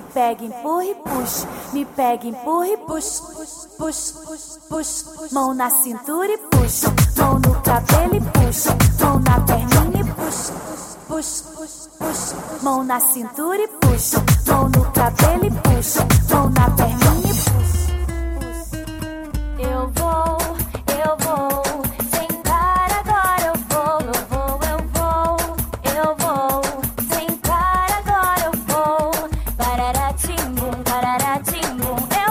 pega, empurra e puxa. Me pega, empurra e puxa. Puxa, puxa. Mão na cintura e puxa. Mão no cabelo e puxa. Mão na perninha e puxa. Puxa, puxa. Mão na cintura e puxa. Mão no cabelo e puxa. Mão na perninha e puxa. Eu vou sentar agora. Eu vou sentar agora. Eu vou pararatimbum, pararatimbum. Eu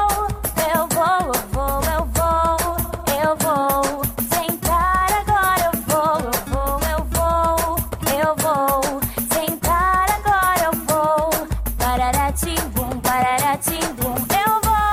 vou sentar agora. Eu vou sentar agora. Eu vou pararatimbum, pararatimbum. Eu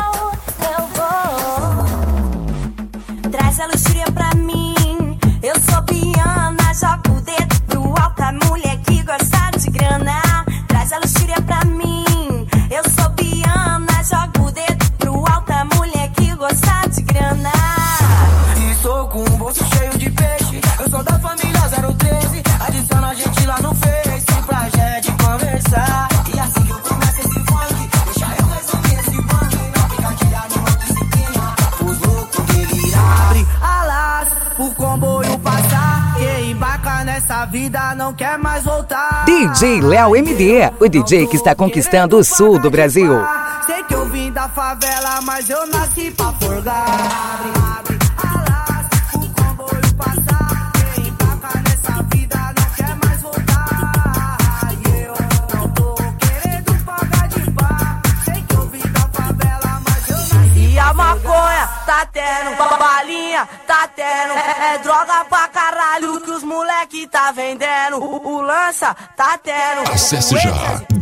vou. Traz a luxúria pra mim. Eu sou piana, joga o dedo pro alto, a mulher que gosta de grana. Traz a luxúria pra mim. Eu sou piana, joga o dedo pro alto, a mulher que gosta de grana. E sou com um bolso cheio de peixe. Eu sou da família 013. Adiciona a gente lá no Face pra gente conversar. E assim que eu começo esse funk, deixa eu resolver esse funk. Não fica tirado no disciplina, os loucos delirar. Abre alas pro comboio passar. Quem embarca nessa vida não quer mais voltar. DJ Léo MD, o DJ que está conquistando o sul do Brasil. Sei que eu vim da favela, mas eu nasci pra forgar. Abre alas pro comboio passar. Quem embarca nessa vida não quer mais voltar. E eu não tô querendo pagar de bar. Sei que eu vim da favela, mas eu nasci. E a maconha tá tendo, balinha tá tendo. É droga pra caralho que os moleque tá vendendo. O lança tá tendo. Acesse já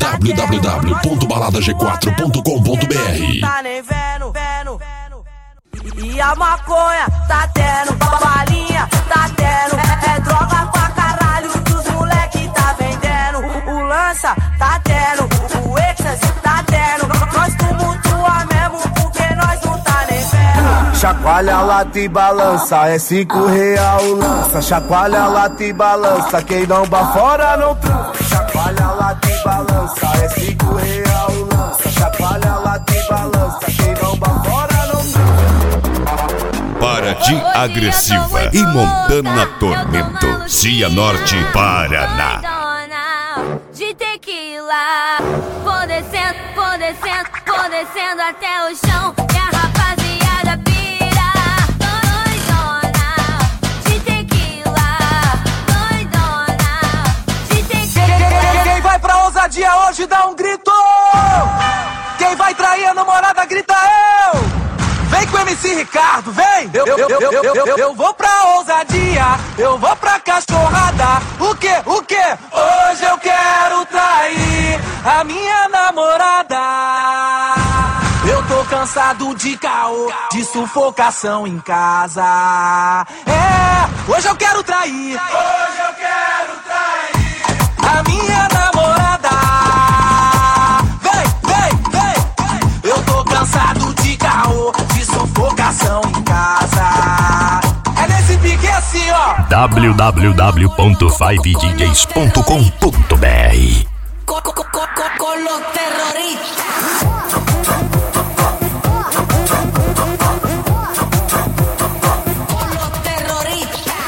www.baladag4.com.br. Tá nem vendo. E a maconha tá tendo, balinha tá tendo. É droga pra caralho que os moleque tá vendendo. O lança tá tendo, o êxtase tá tendo. Nós tumultua mesmo porque nós não tá nem vendo. Chacoalha, lata e balança, é R$5 o lança. Chacoalha, lata e balança, quem não bafora não transa. Chacoalha, lata e balança, é R$5 o lança. Chacoalha, lata e balança, quem não bafora não transa. Para de agressiva e Montana Tormento, Cianorte, Paraná. De tequila, vou descendo até o chão. E a rapaziada pira, doidona. De tequila, doidona. De tequila. Quem vai pra ousadia hoje dá um grito. Quem vai trair a namorada grita eu. Vem com o MC Ricardo, vem! Eu vou pra ousadia, eu vou pra cachorrada. O quê? Hoje eu quero trair a minha namorada. Eu tô cansado de caô, de sufocação em casa. É, hoje eu quero trair. Hoje eu quero trair a minha namorada. Vem! Eu tô cansado de caô, de sufocação em casa. É nesse pique assim, ó. www.5djs.com.br Con los terroristas.